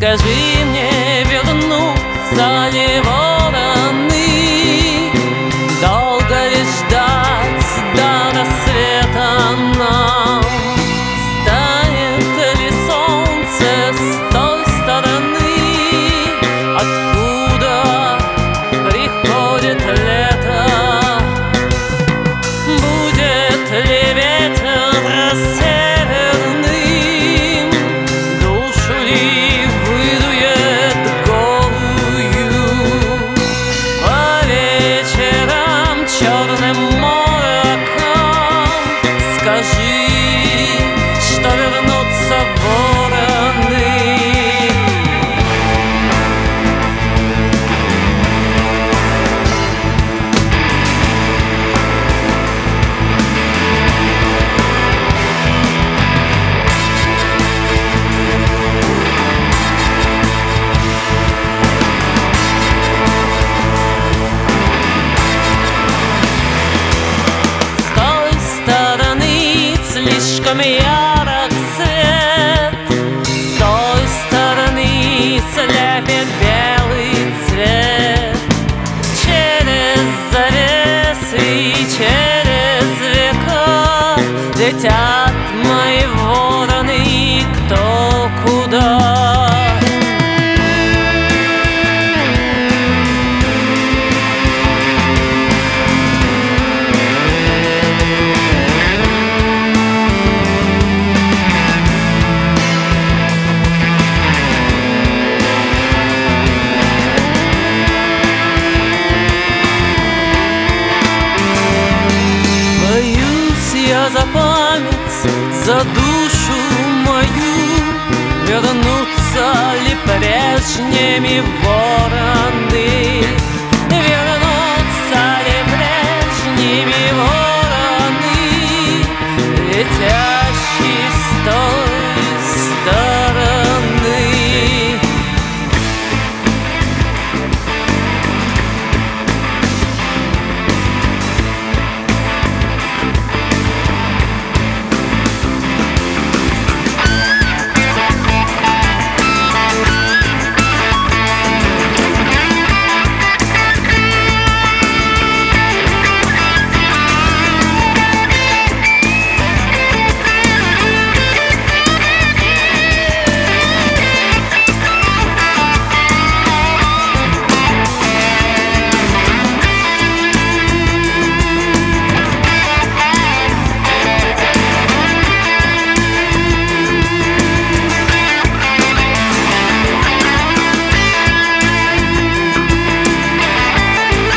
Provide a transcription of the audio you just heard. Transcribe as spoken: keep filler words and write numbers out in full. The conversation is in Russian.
Скажи мне, вернутся ли вороны? Долго ли ждать до рассвета нам? Станет ли солнце с той стороны, откуда приходит лето? Будет ли ветер северным, душу ли выдует голую? По вечерам черным мороком скажи, что вернутся вороны. Слишком ярок свет, с той стороны слепит белый цвет. Через завесы и через века летят мои вороны кто куда. Я за память, за душу мою, вернутся ли прежними вороны? Вернутся ли прежними вороны? Летят